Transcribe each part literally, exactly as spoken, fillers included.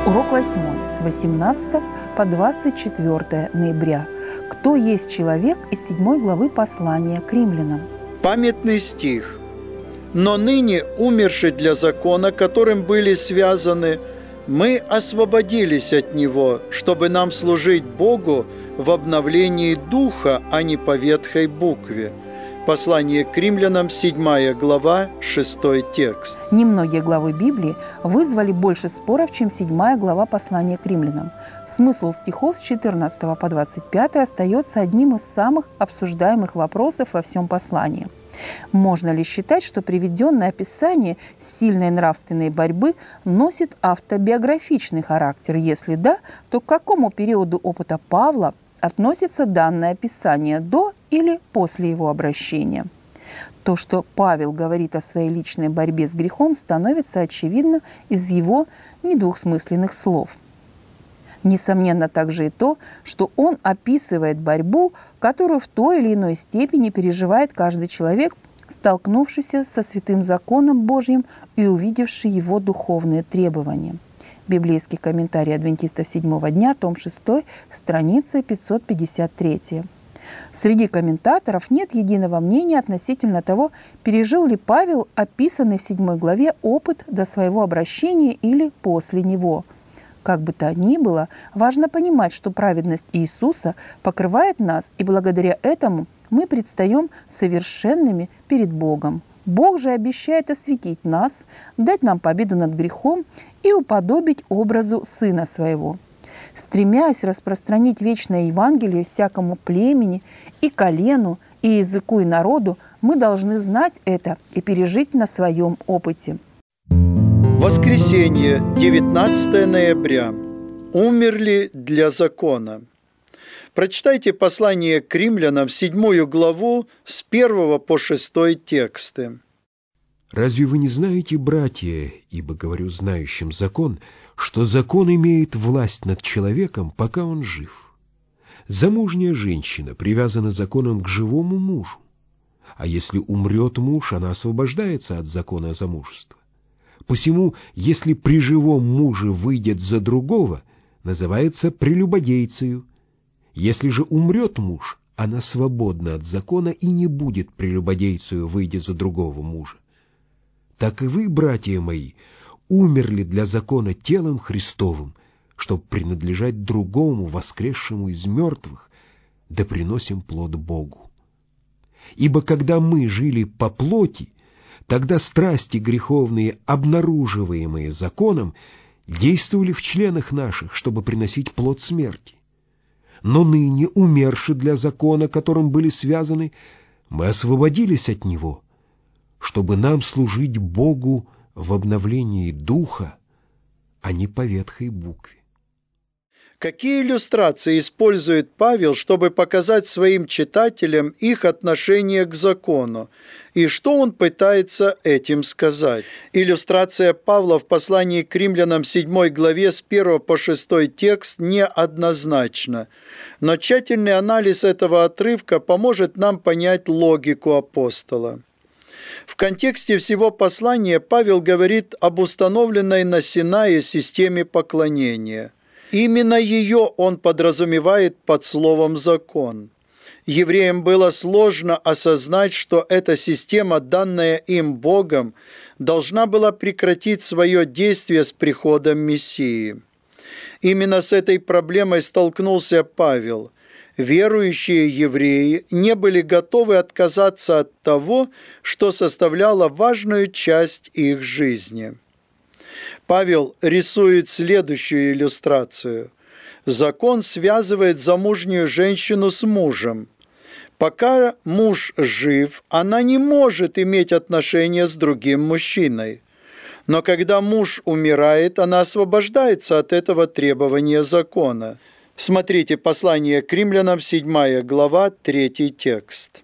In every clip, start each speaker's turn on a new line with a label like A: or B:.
A: Урок восьмой с восемнадцатого по двадцать четвёртое ноября. Кто есть человек из седьмой главы послания к римлянам?
B: Памятный стих. «Но ныне, умерши для закона, которым были связаны, мы освободились от него, чтобы нам служить Богу в обновлении духа, а не по ветхой букве». Послание к римлянам, седьмая глава, шестой текст.
A: Немногие главы Библии вызвали больше споров, чем седьмая глава послания к римлянам. Смысл стихов с четырнадцатого по двадцать пятый остается одним из самых обсуждаемых вопросов во всем послании. Можно ли считать, что приведенное описание сильной нравственной борьбы носит автобиографичный характер? Если да, то к какому периоду опыта Павла относится данное описание, до или после его обращения? То, что Павел говорит о своей личной борьбе с грехом, становится очевидно из его недвусмысленных слов. Несомненно также и то, что он описывает борьбу, которую в той или иной степени переживает каждый человек, столкнувшийся со святым законом Божьим и увидевший его духовные требования. Библейский комментарий адвентистов седьмого дня, том шестой, страница пятьсот пятьдесят три. Среди комментаторов нет единого мнения относительно того, пережил ли Павел описанный в седьмой главе опыт до своего обращения или после него. Как бы то ни было, важно понимать, что праведность Иисуса покрывает нас, и благодаря этому мы предстаем совершенными перед Богом. Бог же обещает осветить нас, дать нам победу над грехом и уподобить образу Сына Своего. Стремясь распространить вечное Евангелие всякому племени и колену, и языку, и народу, мы должны знать это и пережить на своем опыте.
B: Воскресенье, девятнадцатое ноября. Умерли для закона. Прочитайте послание к римлянам, седьмую главу, с первого по шестой тексты.
C: «Разве вы не знаете, братья, ибо говорю знающим закон, что закон имеет власть над человеком, пока он жив? Замужняя женщина привязана законом к живому мужу, а если умрет муж, она освобождается от закона замужества. Посему, если при живом муже выйдет за другого, называется прелюбодейцею. Если же умрет муж, она свободна от закона и не будет прелюбодейцею, выйдя за другого мужа. Так и вы, братья мои, умерли для закона телом Христовым, чтобы принадлежать другому, воскресшему из мертвых, да приносим плод Богу. Ибо когда мы жили по плоти, тогда страсти греховные, обнаруживаемые законом, действовали в членах наших, чтобы приносить плод смерти. Но ныне, умерши для закона, которым были связаны, мы освободились от него, чтобы нам служить Богу в обновлении духа, а не по ветхой букве».
B: Какие иллюстрации использует Павел, чтобы показать своим читателям их отношение к закону? И что он пытается этим сказать? Иллюстрация Павла в послании к римлянам седьмой главе с первого по шестой текст неоднозначна. Но тщательный анализ этого отрывка поможет нам понять логику апостола. В контексте всего послания Павел говорит об установленной на Синае системе поклонения. Именно ее он подразумевает под словом «закон». Евреям было сложно осознать, что эта система, данная им Богом, должна была прекратить свое действие с приходом Мессии. Именно с этой проблемой столкнулся Павел. Верующие евреи не были готовы отказаться от того, что составляло важную часть их жизни. Павел рисует следующую иллюстрацию. Закон связывает замужнюю женщину с мужем. Пока муж жив, она не может иметь отношения с другим мужчиной. Но когда муж умирает, она освобождается от этого требования закона. Смотрите послание к римлянам, седьмая глава, третий текст.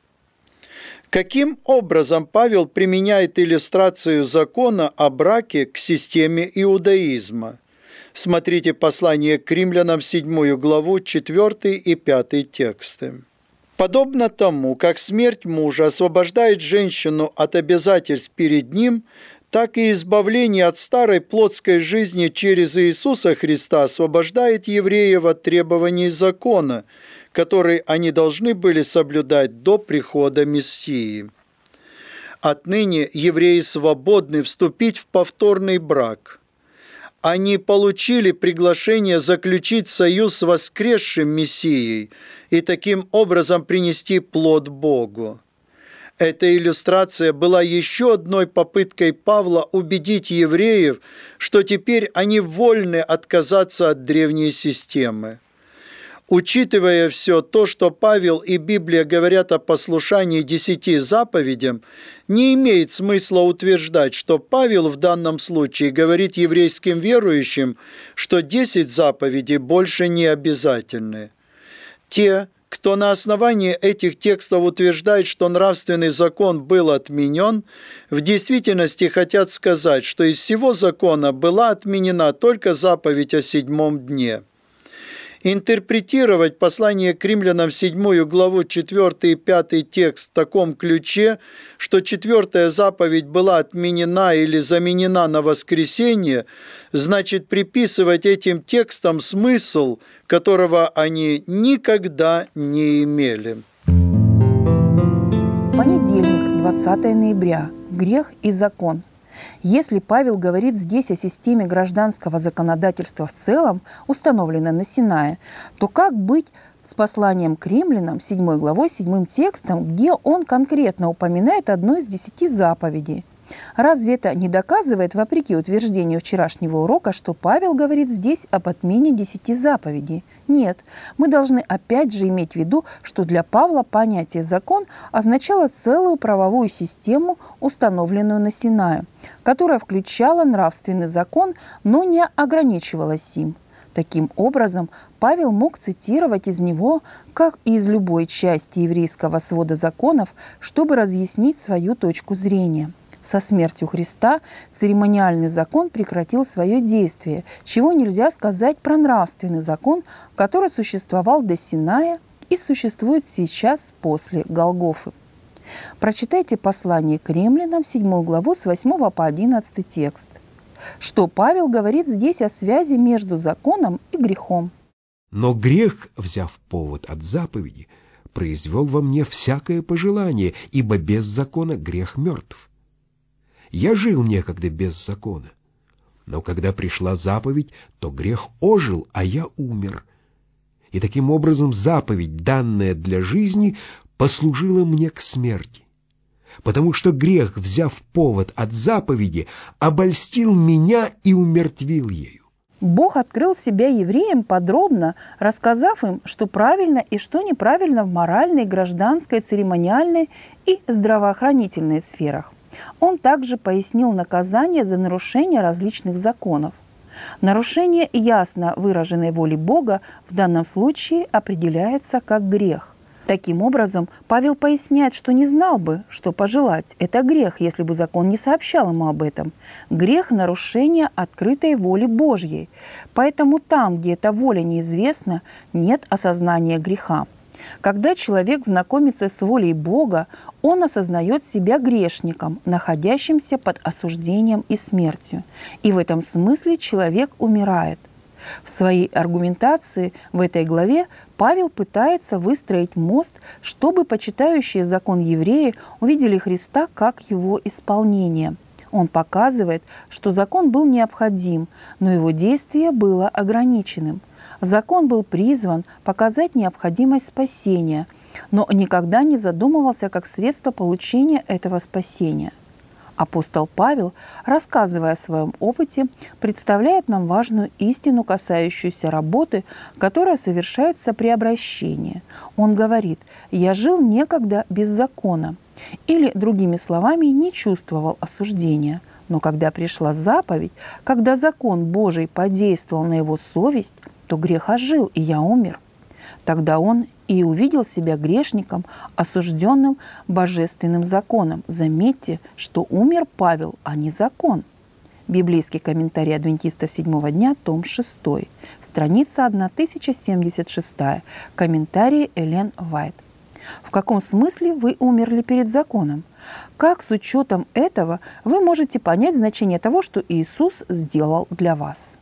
B: Каким образом Павел применяет иллюстрацию закона о браке к системе иудаизма? Смотрите послание к римлянам, седьмую главу, четвёртый и пятый тексты. Подобно тому, как смерть мужа освобождает женщину от обязательств перед ним, так и избавление от старой плотской жизни через Иисуса Христа освобождает евреев от требований закона, который они должны были соблюдать до прихода Мессии. Отныне евреи свободны вступить в повторный брак. Они получили приглашение заключить союз с воскресшим Мессией и таким образом принести плод Богу. Эта иллюстрация была еще одной попыткой Павла убедить евреев, что теперь они вольны отказаться от древней системы. Учитывая все то, что Павел и Библия говорят о послушании десяти заповедям, не имеет смысла утверждать, что Павел в данном случае говорит еврейским верующим, что десять заповедей больше не обязательны. Те, кто на основании этих текстов утверждает, что нравственный закон был отменен, в действительности хотят сказать, что из всего закона была отменена только заповедь о седьмом дне. Интерпретировать послание к римлянам седьмую главу четвёртый и пятый текст в таком ключе, что четвертая заповедь была отменена или заменена на воскресенье, значит приписывать этим текстам смысл, которого они никогда не имели.
A: Понедельник, двадцатое ноября. Грех и закон. Если Павел говорит здесь о системе гражданского законодательства в целом, установленной на Синае, то как быть с посланием к римлянам, седьмой главой, седьмым текстом, где он конкретно упоминает одну из десяти заповедей? Разве это не доказывает, вопреки утверждению вчерашнего урока, что Павел говорит здесь об отмене десяти заповедей? Нет, мы должны опять же иметь в виду, что для Павла понятие «закон» означало целую правовую систему, установленную на Синае, которая включала нравственный закон, но не ограничивалась им. Таким образом, Павел мог цитировать из него, как и из любой части еврейского свода законов, чтобы разъяснить свою точку зрения. Со смертью Христа церемониальный закон прекратил свое действие, чего нельзя сказать про нравственный закон, который существовал до Синая и существует сейчас после Голгофы. Прочитайте послание к римлянам, седьмую главу, с восьмого по одиннадцатый текст. Что Павел говорит здесь о связи между законом и грехом?
C: Но грех, взяв повод от заповеди, произвел во мне всякое пожелание, ибо без закона грех мертв. Я жил некогда без закона, но когда пришла заповедь, то грех ожил, а я умер. И таким образом заповедь, данная для жизни, послужила мне к смерти, потому что грех, взяв повод от заповеди, обольстил меня и умертвил ею.
A: Бог открыл себя евреям подробно, рассказав им, что правильно и что неправильно в моральной, гражданской, церемониальной и здравоохранительной сферах. Он также пояснил наказание за нарушение различных законов. Нарушение ясно выраженной воли Бога в данном случае определяется как грех. Таким образом, Павел поясняет, что не знал бы, что пожелать. Это грех, если бы закон не сообщал ему об этом. Грех – нарушение открытой воли Божьей. Поэтому там, где эта воля неизвестна, нет осознания греха. Когда человек знакомится с волей Бога, он осознает себя грешником, находящимся под осуждением и смертью. И в этом смысле человек умирает. В своей аргументации в этой главе Павел пытается выстроить мост, чтобы почитающие закон евреи увидели Христа как его исполнение. Он показывает, что закон был необходим, но его действие было ограниченным. Закон был призван показать необходимость спасения, но никогда не задумывался как средство получения этого спасения. Апостол Павел, рассказывая о своем опыте, представляет нам важную истину, касающуюся работы, которая совершается при обращении. Он говорит: «Я жил некогда без закона», или, другими словами, не чувствовал осуждения. Но когда пришла заповедь, когда закон Божий подействовал на его совесть, то грех ожил, и я умер. Тогда он и увидел себя грешником, осужденным божественным законом. Заметьте, что умер Павел, а не закон. Библейский комментарий адвентистов седьмого дня, том шестой, страница тысяча семьдесят шесть, комментарий Эллен Уайт. В каком смысле вы умерли перед законом? Как с учетом этого вы можете понять значение того, что Иисус сделал для вас?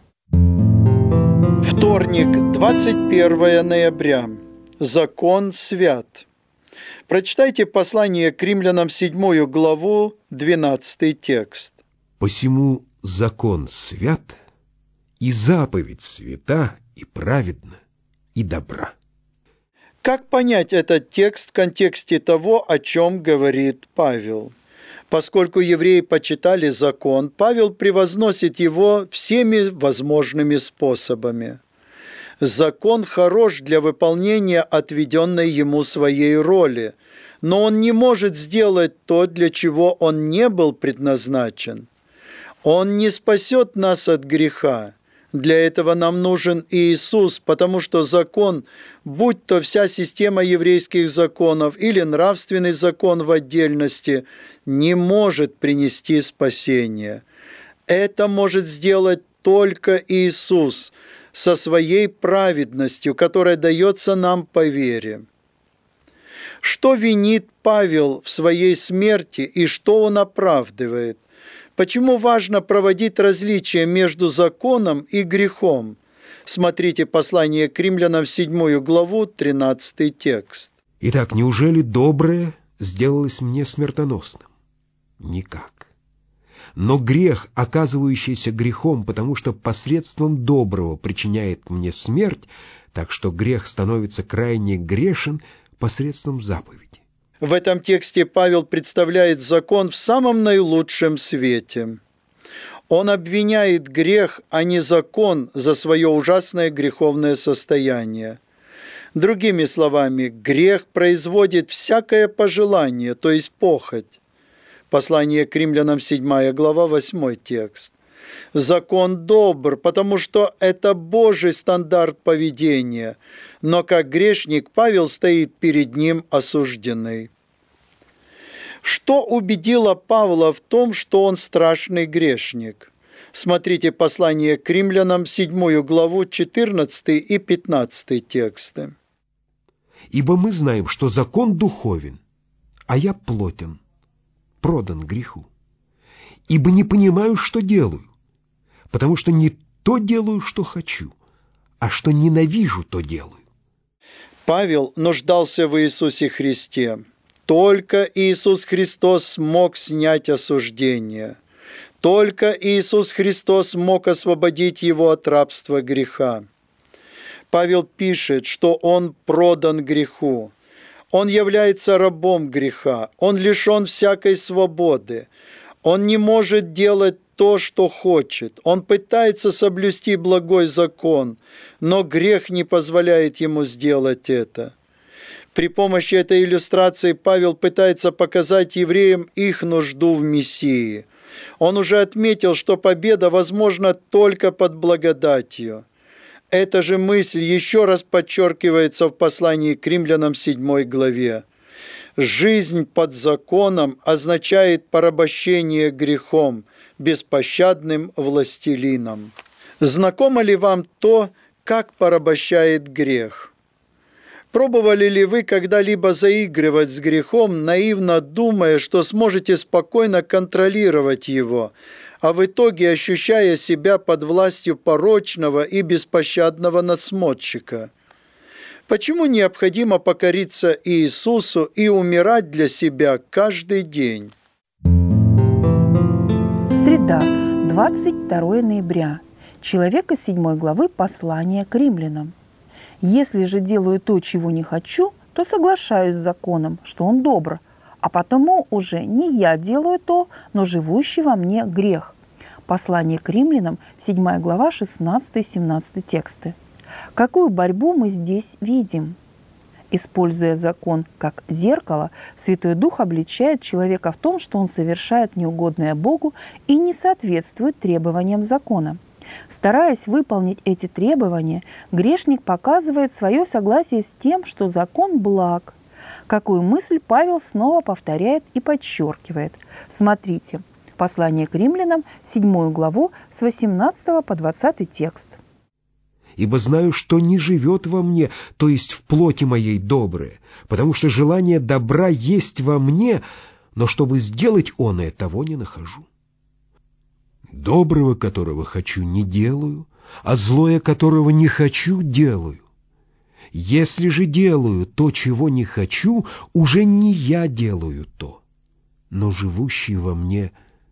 B: Вторник, двадцать первое ноября. Закон свят. Прочитайте послание к римлянам седьмую главу, двенадцатый текст.
C: «Посему закон свят, и заповедь свята, и праведна, и добра».
B: Как понять этот текст в контексте того, о чем говорит Павел? Поскольку евреи почитали закон, Павел превозносит его всеми возможными способами. Закон хорош для выполнения отведенной ему своей роли, но он не может сделать то, для чего он не был предназначен. Он не спасет нас от греха. Для этого нам нужен Иисус, потому что закон, будь то вся система еврейских законов или нравственный закон в отдельности, не может принести спасение. Это может сделать только Иисус со своей праведностью, которая дается нам по вере. Что винит Павел в своей смерти и что он оправдывает? Почему важно проводить различия между законом и грехом? Смотрите послание к римлянам седьмую главу, тринадцатый текст.
C: «Итак, неужели доброе сделалось мне смертоносным? Никак. Но грех, оказывающийся грехом, потому что посредством доброго причиняет мне смерть, так что грех становится крайне грешен посредством заповеди».
B: В этом тексте Павел представляет закон в самом наилучшем свете. Он обвиняет грех, а не закон, за свое ужасное греховное состояние. Другими словами, грех производит всякое пожелание, то есть похоть. Послание к римлянам седьмая глава, восьмой текст. Закон добр, потому что это Божий стандарт поведения, но как грешник Павел стоит перед ним осужденный. Что убедило Павла в том, что он страшный грешник? Смотрите послание к римлянам седьмую главу, четырнадцатый и пятнадцатый тексты.
C: «Ибо мы знаем, что закон духовен, а я плотен, продан греху. Ибо не понимаю, что делаю, потому что не то делаю, что хочу, а что ненавижу, то делаю».
B: Павел нуждался в Иисусе Христе. Только Иисус Христос смог снять осуждение. Только Иисус Христос мог освободить его от рабства греха. Павел пишет, что он продан греху. Он является рабом греха. Он лишен всякой свободы. Он не может делать то, что хочет. Он пытается соблюсти благой закон, но грех не позволяет ему сделать это. При помощи этой иллюстрации Павел пытается показать евреям их нужду в Мессии. Он уже отметил, что победа возможна только под благодатью. Эта же мысль еще раз подчеркивается в послании к римлянам седьмой главе. Жизнь под законом означает порабощение грехом, беспощадным властелином. Знакомо ли вам то, как порабощает грех? Пробовали ли вы когда-либо заигрывать с грехом, наивно думая, что сможете спокойно контролировать его, а в итоге ощущая себя под властью порочного и беспощадного надсмотрщика? Почему необходимо покориться Иисусу и умирать для себя каждый день?
A: Среда, двадцать второе ноября. Человек из седьмой главы послания к римлянам. «Если же делаю то, чего не хочу, то соглашаюсь с законом, что он добр, а потому уже не я делаю то, но живущий во мне грех». Послание к римлянам, седьмая глава, шестнадцатый-семнадцатый тексты. Какую борьбу мы здесь видим? Используя закон как зеркало, Святой Дух обличает человека в том, что он совершает неугодное Богу и не соответствует требованиям закона. Стараясь выполнить эти требования, грешник показывает свое согласие с тем, что закон благ. Какую мысль Павел снова повторяет и подчеркивает. Смотрите, послание к римлянам, седьмую главу, с восемнадцатого по двадцатый текст.
C: «Ибо знаю, что не живет во мне, то есть в плоти моей доброе, потому что желание добра есть во мне, но чтобы сделать оное, того не нахожу. Доброго, которого хочу, не делаю, а злое, которого не хочу, делаю. Если же делаю то, чего не хочу, уже не я делаю то, но живущий во мне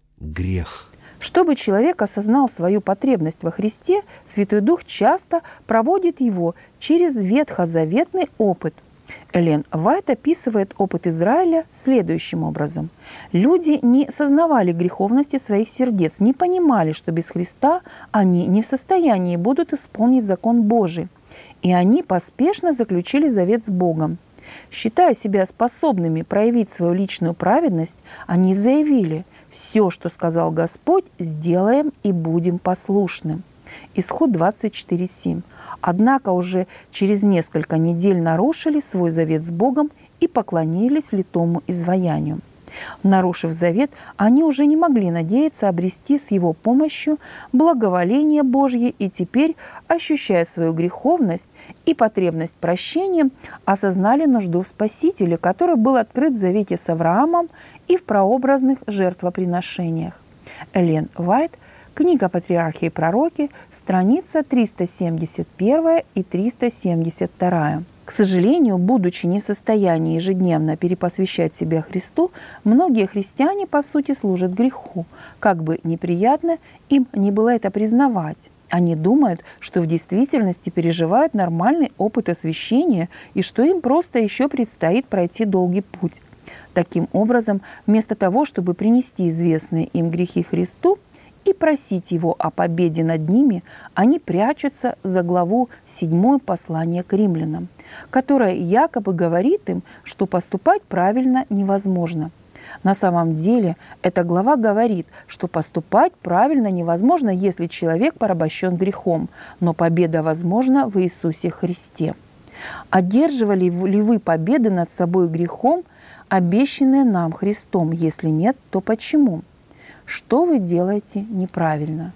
C: грех.
A: Чтобы человек осознал свою потребность во Христе, Святой Дух часто проводит его через ветхозаветный опыт. Эллен Уайт описывает опыт Израиля следующим образом. Люди не сознавали греховности своих сердец, не понимали, что без Христа они не в состоянии будут исполнить закон Божий. И они поспешно заключили завет с Богом. Считая себя способными проявить свою личную праведность, они заявили: «Все, что сказал Господь, сделаем и будем послушны». Исход двадцать четыре семь. Однако уже через несколько недель нарушили свой завет с Богом и поклонились литому изваянию. Нарушив завет, они уже не могли надеяться обрести с его помощью благоволение Божье и теперь, ощущая свою греховность и потребность прощения, осознали нужду в Спасителе, который был открыт в завете с Авраамом и в прообразных жертвоприношениях. Эллен Уайт, книга «Патриархи и пророки», страница триста семьдесят один и триста семьдесят два. К сожалению, будучи не в состоянии ежедневно перепосвящать себя Христу, многие христиане, по сути, служат греху. Как бы неприятно им ни было это признавать. Они думают, что в действительности переживают нормальный опыт освящения и что им просто еще предстоит пройти долгий путь. Таким образом, вместо того, чтобы принести известные им грехи Христу и просить Его о победе над ними, они прячутся за главу седьмое послания к римлянам, которая якобы говорит им, что поступать правильно невозможно. На самом деле эта глава говорит, что поступать правильно невозможно, если человек порабощен грехом, но победа возможна в Иисусе Христе. Одерживали ли вы победы над собой грехом, обещанные нам Христом? Если нет, то почему? Что вы делаете неправильно?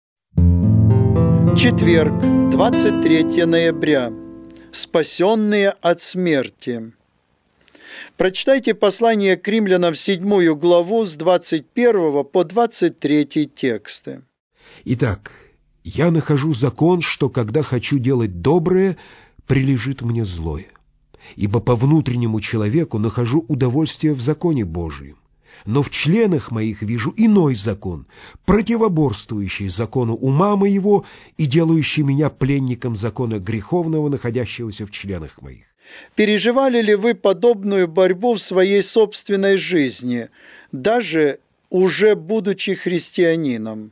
B: Четверг, двадцать третьего ноября. Спасенные от смерти. Прочитайте послание к римлянам седьмую главу с двадцать первого по двадцать третий тексты.
C: Итак, я нахожу закон, что когда хочу делать доброе, прилежит мне злое. Ибо по внутреннему человеку нахожу удовольствие в законе Божьем. Но в членах моих вижу иной закон, противоборствующий закону ума моего и делающий меня пленником закона греховного, находящегося в членах моих.
B: Переживали ли вы подобную борьбу в своей собственной жизни, даже уже будучи христианином?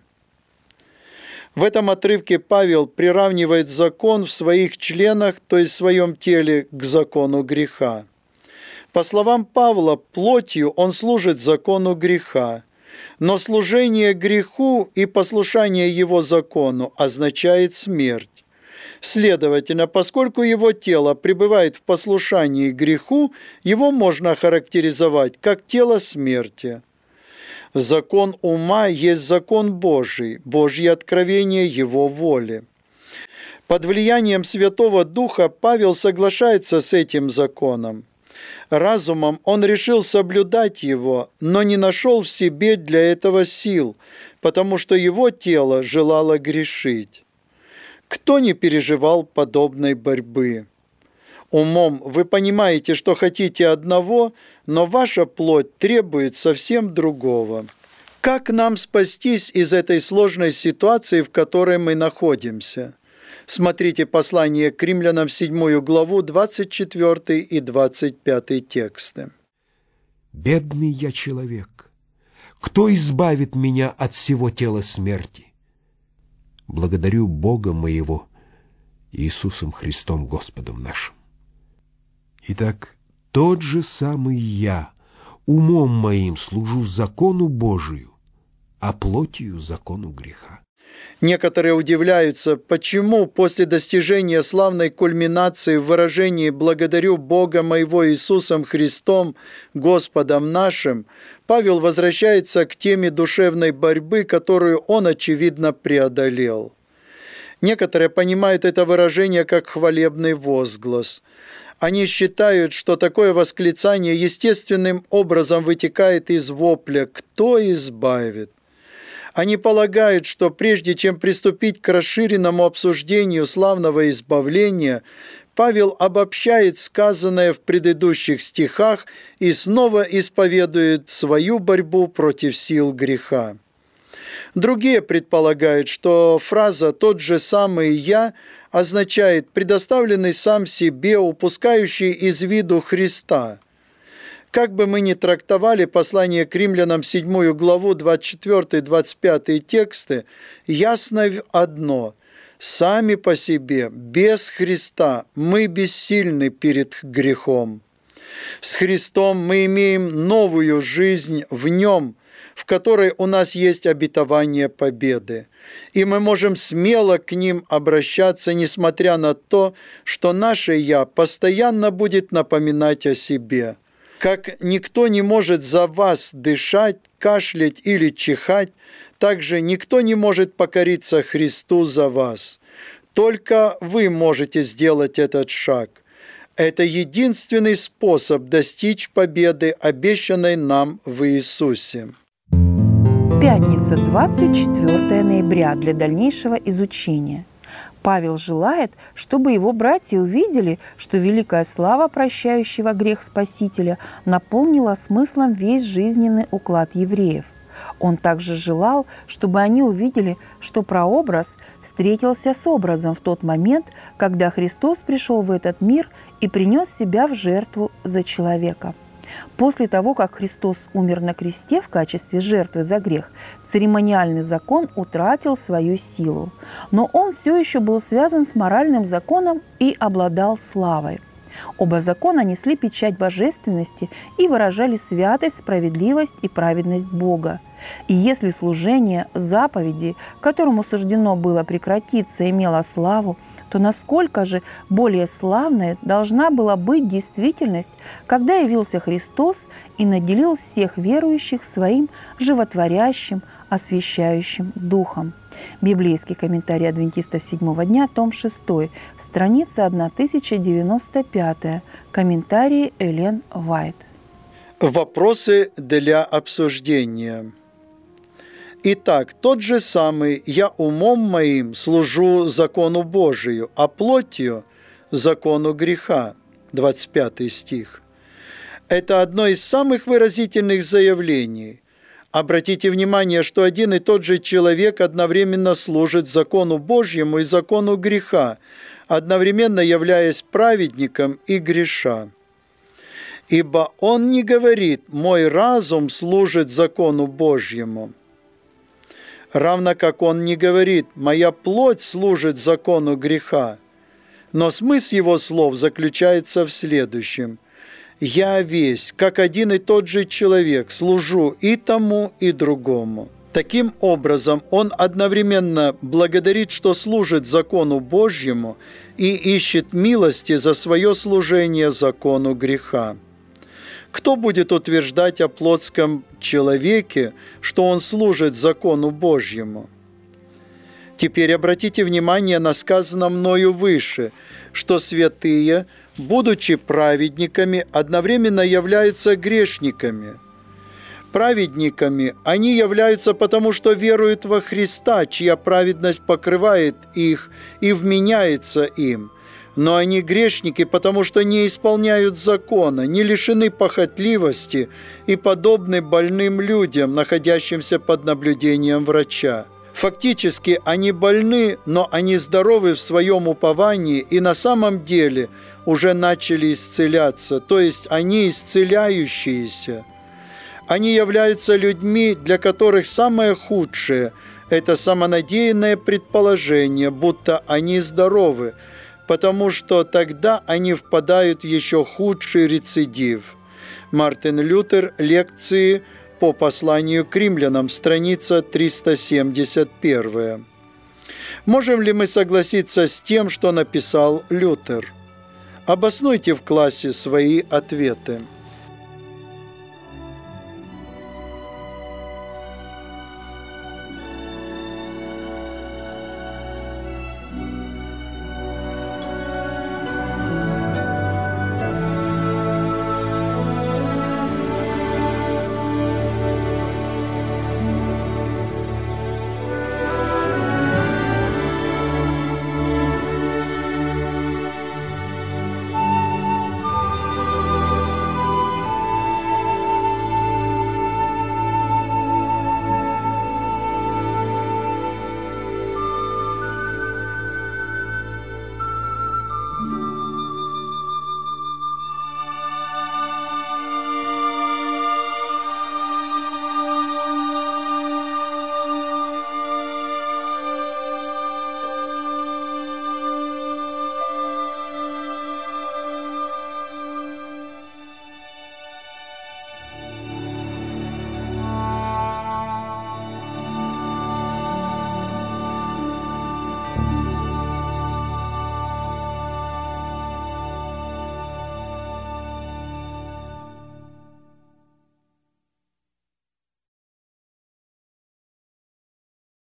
B: В этом отрывке Павел приравнивает закон в своих членах, то есть в своем теле, к закону греха. По словам Павла, плотью он служит закону греха, но служение греху и послушание его закону означает смерть. Следовательно, поскольку его тело пребывает в послушании греху, его можно охарактеризовать как тело смерти. Закон ума есть закон Божий, Божье откровение его воли. Под влиянием Святого Духа Павел соглашается с этим законом. Разумом он решил соблюдать его, но не нашел в себе для этого сил, потому что его тело желало грешить. Кто не переживал подобной борьбы? Умом вы понимаете, что хотите одного, но ваша плоть требует совсем другого. Как нам спастись из этой сложной ситуации, в которой мы находимся? Смотрите послание к римлянам седьмую главу, двадцать четвёртый и двадцать пятый тексты.
C: «Бедный я человек! Кто избавит меня от всего тела смерти? Благодарю Бога моего, Иисусом Христом Господом нашим». Итак, тот же самый я умом моим служу закону Божию, а плотью закону греха.
B: Некоторые удивляются, почему после достижения славной кульминации в выражении «благодарю Бога моего Иисусом Христом, Господом нашим», Павел возвращается к теме душевной борьбы, которую он, очевидно, преодолел. Некоторые понимают это выражение как хвалебный возглас. Они считают, что такое восклицание естественным образом вытекает из вопля «Кто избавит?». Они полагают, что прежде чем приступить к расширенному обсуждению славного избавления, Павел обобщает сказанное в предыдущих стихах и снова исповедует свою борьбу против сил греха. Другие предполагают, что фраза «тот же самый я» означает «предоставленный сам себе, упускающий из виду Христа». Как бы мы ни трактовали послание к римлянам седьмую главу двадцать четвёртый двадцать пятый тексты, ясно одно – сами по себе, без Христа, мы бессильны перед грехом. С Христом мы имеем новую жизнь в Нем, в которой у нас есть обетование победы. И мы можем смело к ним обращаться, несмотря на то, что наше «я» постоянно будет напоминать о себе. Как никто не может за вас дышать, кашлять или чихать, также никто не может покориться Христу за вас. Только вы можете сделать этот шаг. Это единственный способ достичь победы, обещанной нам в Иисусе.
A: Пятница, двадцать четвёртого ноября, для дальнейшего изучения. Павел желает, чтобы его братья увидели, что великая слава прощающего грех Спасителя наполнила смыслом весь жизненный уклад евреев. Он также желал, чтобы они увидели, что прообраз встретился с образом в тот момент, когда Христос пришел в этот мир и принес себя в жертву за человека. После того, как Христос умер на кресте в качестве жертвы за грех, церемониальный закон утратил свою силу, но он все еще был связан с моральным законом и обладал славой. Оба закона несли печать божественности и выражали святость, справедливость и праведность Бога. И если служение заповеди, которому суждено было прекратиться, имело славу, то насколько же более славной должна была быть действительность, когда явился Христос и наделил всех верующих своим животворящим, освящающим Духом. Библейский комментарий адвентистов седьмого дня, том шесть, страница тысяча девяносто пять, комментарии Эллен Уайт.
B: Вопросы для обсуждения. Итак, тот же самый «я умом моим служу закону Божию, а плотью – закону греха» двадцать пятый стих. Это одно из самых выразительных заявлений. Обратите внимание, что один и тот же человек одновременно служит закону Божьему и закону греха, одновременно являясь праведником и греша. Ибо он не говорит «мой разум служит закону Божьему», равно как он не говорит «моя плоть служит закону греха». Но смысл его слов заключается в следующем: «Я весь, как один и тот же человек, служу и тому, и другому». Таким образом, он одновременно благодарит, что служит закону Божьему, и ищет милости за свое служение закону греха. Кто будет утверждать о плотском человеке, что он служит закону Божьему? Теперь обратите внимание на сказанное мною выше, что святые, будучи праведниками, одновременно являются грешниками. Праведниками они являются потому, что веруют во Христа, чья праведность покрывает их и вменяется им. Но они грешники, потому что не исполняют закона, не лишены похотливости и подобны больным людям, находящимся под наблюдением врача. Фактически они больны, но они здоровы в своем уповании и на самом деле уже начали исцеляться, то есть они исцеляющиеся. Они являются людьми, для которых самое худшее – это самонадеянное предположение, будто они здоровы, потому что тогда они впадают в еще худший рецидив. Мартин Лютер, лекции по посланию к римлянам, страница триста семьдесят один. Можем ли мы согласиться с тем, что написал Лютер? Обоснуйте в классе свои ответы.